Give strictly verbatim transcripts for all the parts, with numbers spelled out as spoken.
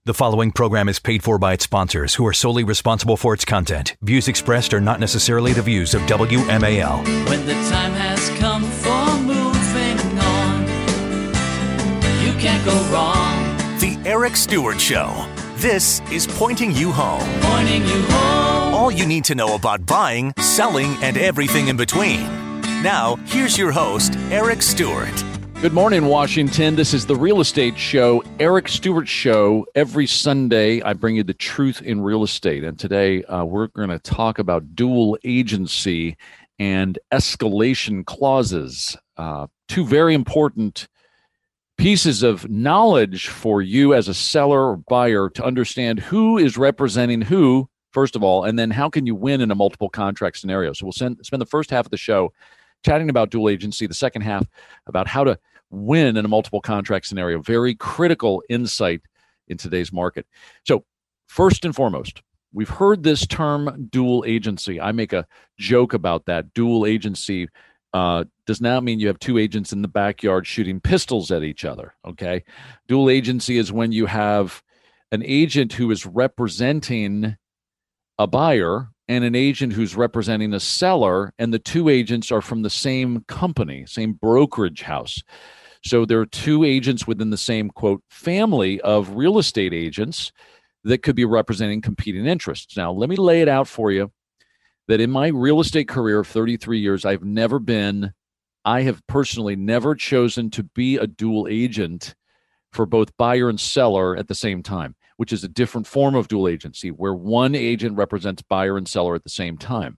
The following program is paid for by its sponsors, who are solely responsible for its content. Views expressed are not necessarily the views of W M A L. When the time has come for moving on, you can't go wrong. The Eric Stewart Show. This is Pointing You Home. Pointing you home. All you need to know about buying, selling, and everything in between. Now, here's your host, Eric Stewart. Good morning, Washington. This is the Real Estate Show, Eric Stewart Show. Every Sunday, I bring you the truth in real estate. And today, uh, we're going to talk about dual agency and escalation clauses. Uh, two very important pieces of knowledge for you as a seller or buyer to understand who is representing who, first of all, and then how can you win in a multiple contract scenario. So we'll send, spend the first half of the show chatting about dual agency, the second half about how to win in a multiple contract scenario. Very critical insight in today's market. So first and foremost, we've heard this term dual agency. I make a joke about that. Dual agency uh, does not mean you have two agents in the backyard shooting pistols at each other, okay? Dual agency is when you have an agent who is representing a buyer and an agent who's representing a seller, and the two agents are from the same company, same brokerage house. So there are two agents within the same, quote, family of real estate agents that could be representing competing interests. Now, let me lay it out for you that in my real estate career of thirty-three years, I've never been, I have personally never chosen to be a dual agent for both buyer and seller at the same time, which is a different form of dual agency where one agent represents buyer and seller at the same time.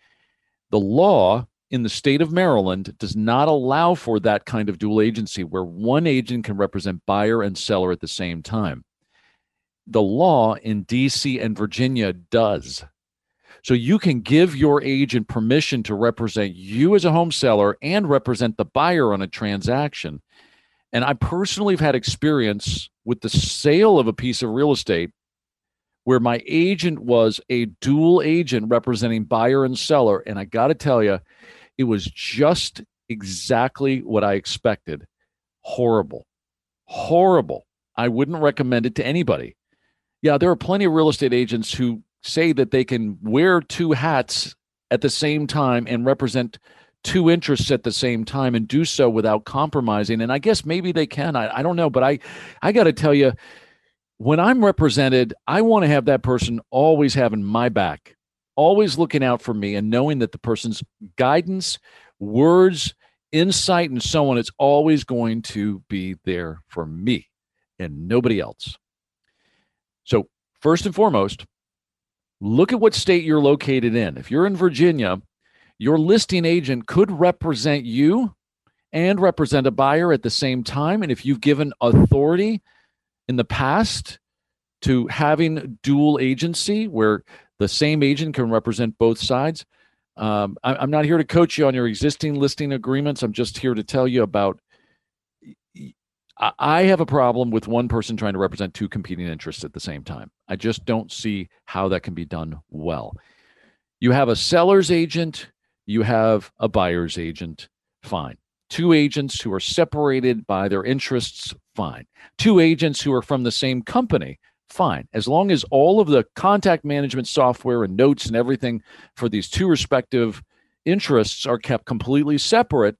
The law in the state of Maryland does not allow for that kind of dual agency where one agent can represent buyer and seller at the same time. The law in D C and Virginia does. So you can give your agent permission to represent you as a home seller and represent the buyer on a transaction. And I personally have had experience with the sale of a piece of real estate where my agent was a dual agent representing buyer and seller. And I got to tell you, it was just exactly what I expected. Horrible. Horrible. I wouldn't recommend it to anybody. Yeah, there are plenty of real estate agents who say that they can wear two hats at the same time and represent two interests at the same time and do so without compromising. And I guess maybe they can. I, I don't know. But I, I got to tell you, when I'm represented, I want to have that person always having my back, always looking out for me and knowing that the person's guidance, words, insight, and so on, it's always going to be there for me and nobody else. So first and foremost, look at what state you're located in. If you're in Virginia, your listing agent could represent you and represent a buyer at the same time. And if you've given authority in the past to having dual agency where the same agent can represent both sides, um, I, I'm not here to coach you on your existing listing agreements. I'm just here to tell you about, I, I have a problem with one person trying to represent two competing interests at the same time. I just don't see how that can be done well. You have a seller's agent, you have a buyer's agent, fine. Two agents who are separated by their interests, fine. Two agents who are from the same company, fine. As long as all of the contact management software and notes and everything for these two respective interests are kept completely separate,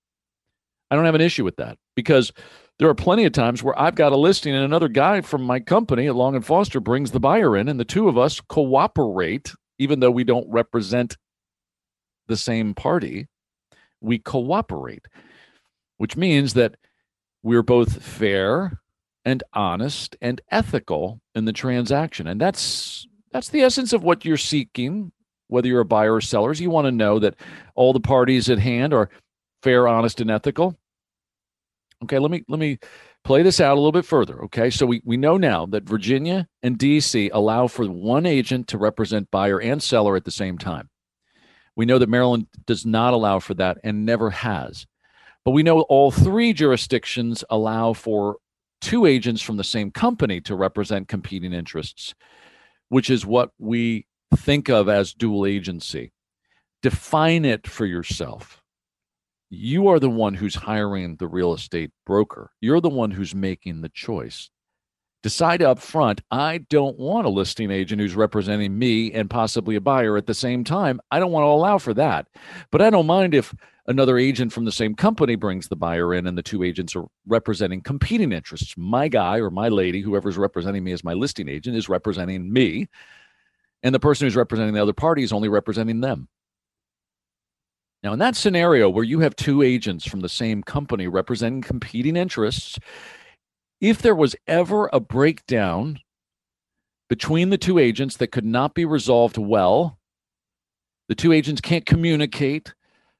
I don't have an issue with that, because there are plenty of times where I've got a listing and another guy from my company, Long and Foster, brings the buyer in, and the two of us cooperate, even though we don't represent the same party. We cooperate, which means that we're both fair and honest and ethical in the transaction. And that's that's the essence of what you're seeking, whether you're a buyer or seller. You want to know that all the parties at hand are fair, honest, and ethical. Okay, let me let me play this out a little bit further. Okay, so we, we know now that Virginia and D C allow for one agent to represent buyer and seller at the same time. We know that Maryland does not allow for that and never has. But we know all three jurisdictions allow for two agents from the same company to represent competing interests, which is what we think of as dual agency. Define it for yourself. You are the one who's hiring the real estate broker. You're the one who's making the choice. Decide up front, I don't want a listing agent who's representing me and possibly a buyer at the same time. I don't want to allow for that. But I don't mind if another agent from the same company brings the buyer in and the two agents are representing competing interests. My guy or my lady, whoever's representing me as my listing agent, is representing me, and the person who's representing the other party is only representing them. Now, in that scenario where you have two agents from the same company representing competing interests, if there was ever a breakdown between the two agents that could not be resolved well, the two agents can't communicate,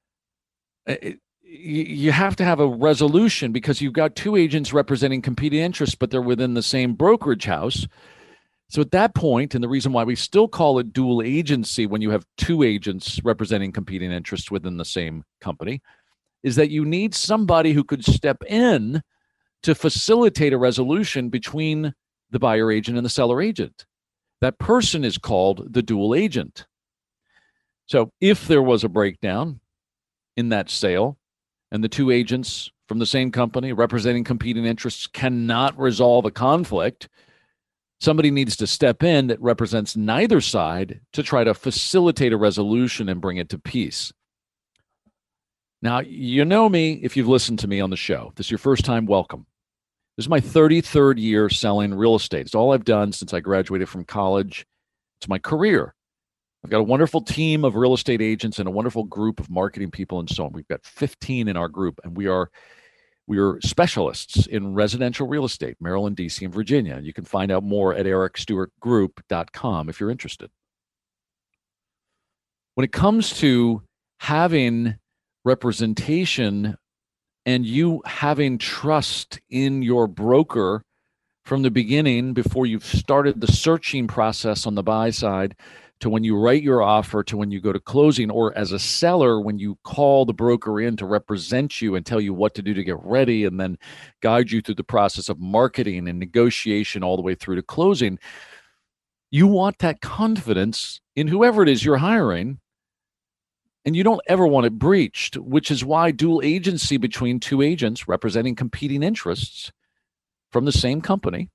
you have to have a resolution because you've got two agents representing competing interests, but they're within the same brokerage house. So at that point, and the reason why we still call it dual agency when you have two agents representing competing interests within the same company, is that you need somebody who could step in to facilitate a resolution between the buyer agent and the seller agent. That person is called the dual agent. So if there was a breakdown in that sale and the two agents from the same company representing competing interests cannot resolve a conflict, somebody needs to step in that represents neither side to try to facilitate a resolution and bring it to peace. Now, you know me if you've listened to me on the show. If this is your first time, welcome. This is my thirty-third year selling real estate. It's all I've done since I graduated from college. It's my career. I've got a wonderful team of real estate agents and a wonderful group of marketing people and so on. We've got fifteen in our group, and we are we are specialists in residential real estate, Maryland, D C, and Virginia. You can find out more at eric stewart group dot com if you're interested. When it comes to having representation and you having trust in your broker from the beginning, before you've started the searching process on the buy side, to when you write your offer, to when you go to closing, or as a seller, when you call the broker in to represent you and tell you what to do to get ready and then guide you through the process of marketing and negotiation all the way through to closing, you want that confidence in whoever it is you're hiring. And you don't ever want it breached, which is why dual agency between two agents representing competing interests from the same company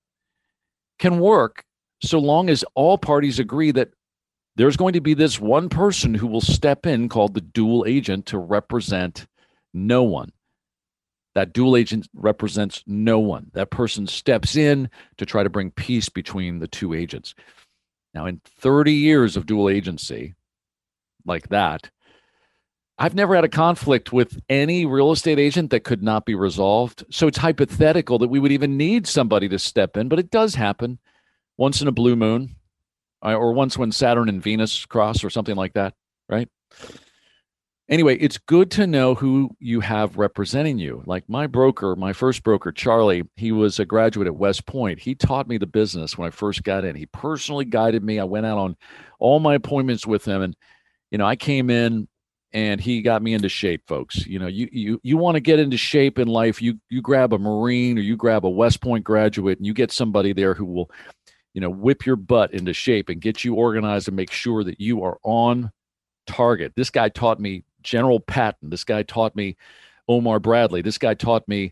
can work so long as all parties agree that there's going to be this one person who will step in called the dual agent to represent no one. That dual agent represents no one. That person steps in to try to bring peace between the two agents. Now, in thirty years of dual agency, like that, I've never had a conflict with any real estate agent that could not be resolved. So it's hypothetical that we would even need somebody to step in, but it does happen once in a blue moon, or once when Saturn and Venus cross or something like that, right? Anyway, it's good to know who you have representing you. Like my broker, my first broker, Charlie, he was a graduate at West Point. He taught me the business when I first got in. He personally guided me. I went out on all my appointments with him, and you know, I came in and he got me into shape, folks. You know, you you you want to get into shape in life, you you grab a Marine or you grab a West Point graduate and you get somebody there who will, you know, whip your butt into shape and get you organized and make sure that you are on target. This guy taught me General Patton. This guy taught me Omar Bradley. This guy taught me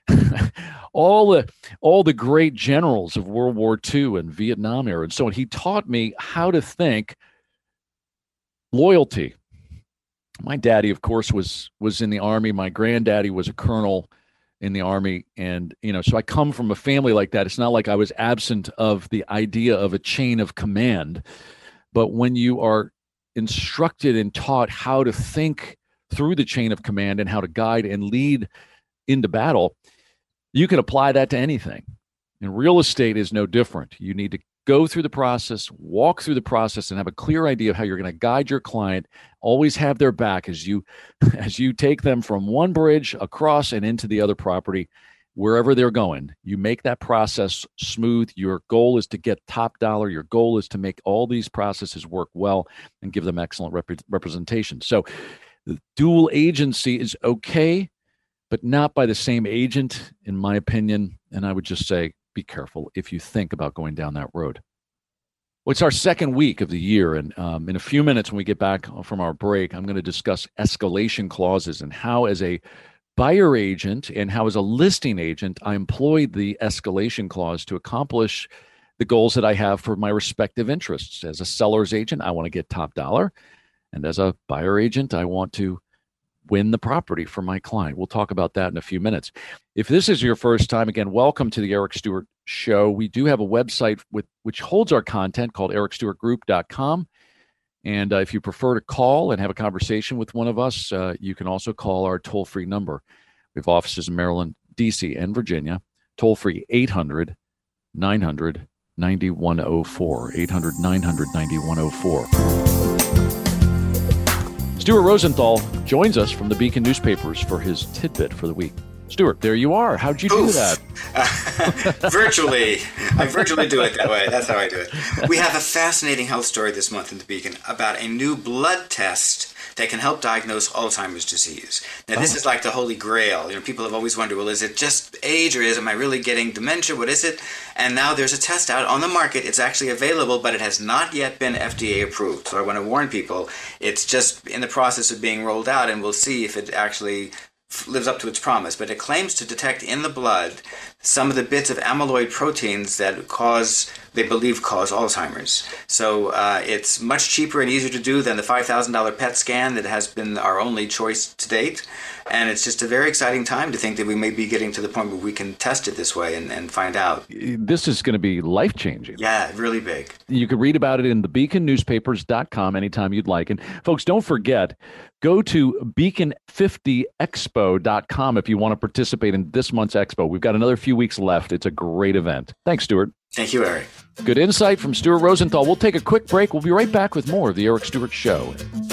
all the all the great generals of World War Two and Vietnam era and so on. He taught me how to think loyalty. My daddy, of course, was was in the Army. My granddaddy was a colonel in the Army. And, you know, so I come from a family like that. It's not like I was absent of the idea of a chain of command. But when you are instructed and taught how to think through the chain of command and how to guide and lead into battle, you can apply that to anything. And real estate is no different. You need to go through the process, walk through the process, and have a clear idea of how you're going to guide your client. Always have their back as you as you take them from one bridge across and into the other property, wherever they're going. You make that process smooth. Your goal is to get top dollar. Your goal is to make all these processes work well and give them excellent rep- representation. So the dual agency is okay, but not by the same agent, in my opinion. And I would just say, be careful if you think about going down that road. Well, it's our second week of the year, and um, in a few minutes when we get back from our break, I'm going to discuss escalation clauses and how, as a buyer agent and how as a listing agent, I employed the escalation clause to accomplish the goals that I have for my respective interests. As a seller's agent, I want to get top dollar. And as a buyer agent, I want to win the property for my client. We'll talk about that in a few minutes. If this is your first time, again, welcome to the Eric Stewart Show. We do have a website with which holds our content called eric stewart group dot com. And uh, if you prefer to call and have a conversation with one of us, uh, you can also call our toll-free number. We have offices in Maryland, D C, and Virginia. Toll-free eight hundred, nine hundred, ninety-one oh four. eight hundred, nine hundred, ninety-one oh four. Stuart Rosenthal joins us from the Beacon newspapers for his tidbit for the week. Stuart, there you are. How'd you do Oof. that? Uh, virtually. I virtually do it that way. That's how I do it. We have a fascinating health story this month in the Beacon about a new blood test that can help diagnose Alzheimer's disease. Now, this oh. is like the holy grail. You know, people have always wondered, well, is it just age or is am I really getting dementia? What is it? And now there's a test out on the market. It's actually available, but it has not yet been F D A approved. So I want to warn people, it's just in the process of being rolled out, and we'll see if it actually lives up to its promise. But it claims to detect in the blood some of the bits of amyloid proteins that cause, they believe, cause Alzheimer's. So uh, it's much cheaper and easier to do than the five thousand dollars P E T scan that has been our only choice to date. And it's just a very exciting time to think that we may be getting to the point where we can test it this way and, and find out. This is going to be life-changing. Yeah, really big. You can read about it in the beacon newspapers dot com anytime you'd like. And folks, don't forget, go to beacon fifty expo dot com if you want to participate in this month's expo. We've got another few weeks left. It's a great event. Thanks, Stuart. Thank you, Eric. Good insight from Stuart Rosenthal. We'll take a quick break. We'll be right back with more of the Eric Stewart Show.